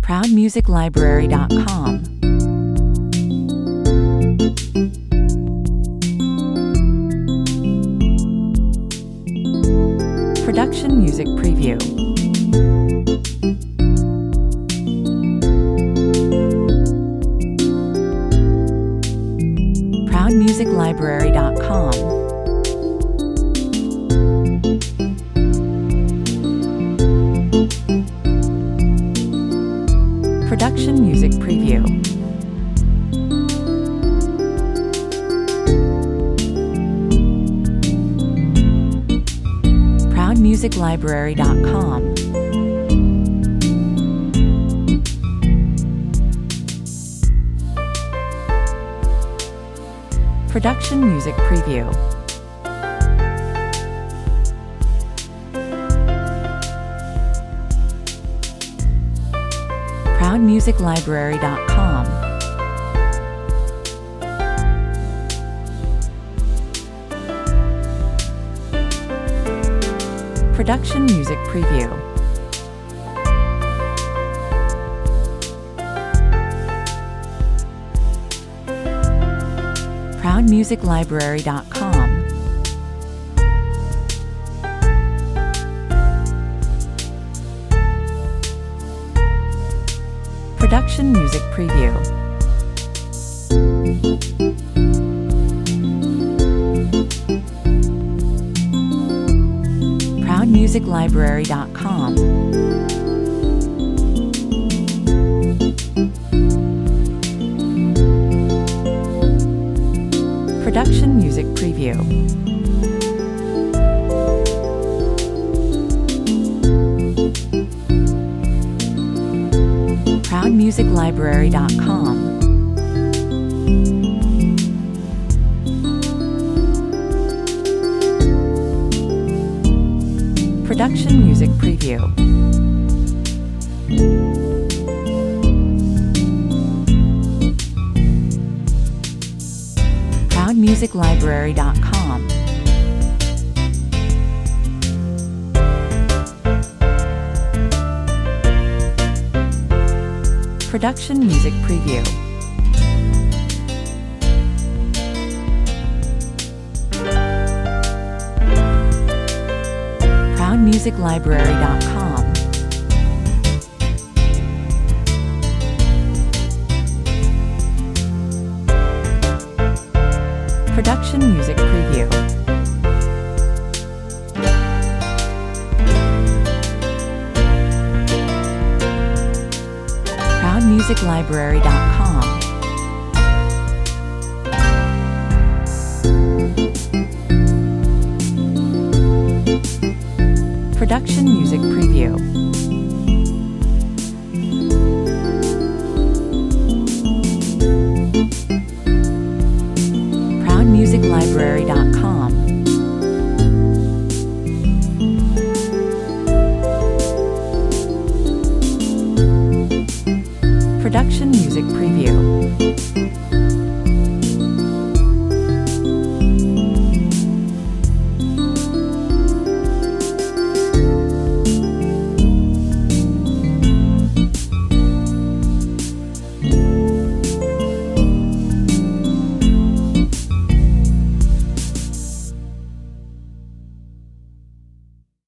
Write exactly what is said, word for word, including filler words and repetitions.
proud music library dot com. Production Music Preview. proud music library dot com. Production Music Preview. proud music library dot com. Production Music Preview. proud music library dot com. Production Music Preview. proud music library dot com. Production Music Preview. proud music library dot com. Production Music Preview. proud music library dot com. Production Music Preview. proud music library dot com. Production Music Preview. proud music library dot com. Production Music Preview. proud music library dot com. Production Music Preview. proud music library dot com.